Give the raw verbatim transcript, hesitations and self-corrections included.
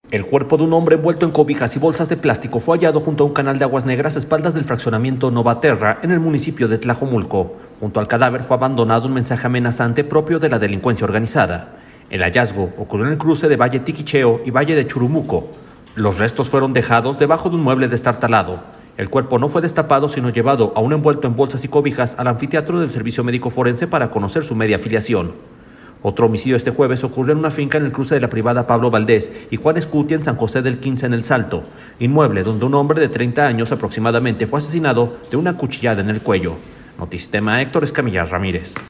El cuerpo de un hombre envuelto en cobijas y bolsas de plástico fue hallado junto a un canal de aguas negras a espaldas del fraccionamiento Novaterra, en el municipio de Tlajomulco. Junto al cadáver fue abandonado un mensaje amenazante propio de la delincuencia organizada. El hallazgo ocurrió en el cruce de Valle Tiquicheo y Valle de Churumuco. Los restos fueron dejados debajo de un mueble destartalado. El cuerpo no fue destapado, sino llevado, aún envuelto en bolsas y cobijas, al anfiteatro del Servicio Médico Forense para conocer su media afiliación. Otro homicidio este jueves ocurrió en una finca en el cruce de la privada Pablo Valdés y Juan Escutia en San José del quince en El Salto, inmueble donde un hombre de treinta años aproximadamente fue asesinado de una cuchillada en el cuello. Notisistema, Héctor Escamilla Ramírez.